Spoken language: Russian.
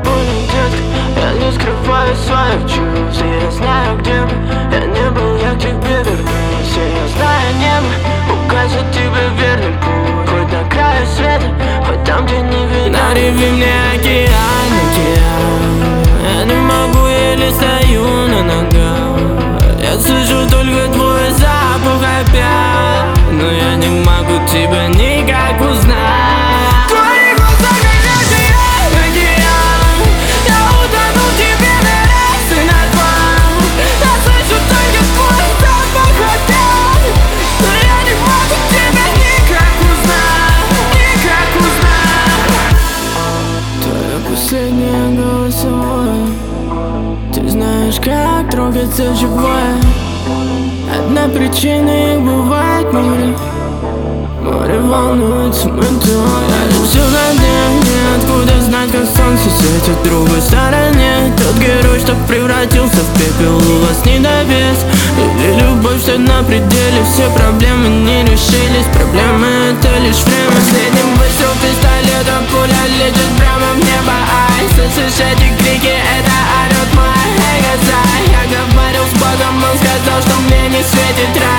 болен, детка. Я не скрываю своих чувств, и я знаю, где бы я не был, я к тебе вернусь. И я знаю, небо укажет тебе верный путь, хоть на краю света, хоть там, где не видно. На реве мне океан, океан. Я не могу, еле стою на ногах. Я слышу только твой запах опять, но я не могу тебя никак узнать. Твои глаза как океан, океан. Я утону в тебе на раз и на два. Я слышу только твой запах опять, но я не могу тебя никак узнать, никак узнать. Твоя последняя голосовая. Ты знаешь, как трогаться живое. Одна причина, их бывает море. Море волнуется мытье. Я лежу на дне, неоткуда знать, как солнце светит в другой стороне. Тот герой, что превратился в пепел, у вас недовес или любовь, что на пределе. Все проблемы не решились, проблемы это лишь время. Последним выстрел пистолета, пуля летит прямо в небо. Ай, слышишь эти крики, это орёт мой эго. Я говорил с Богом, он сказал, что мне не светит рай.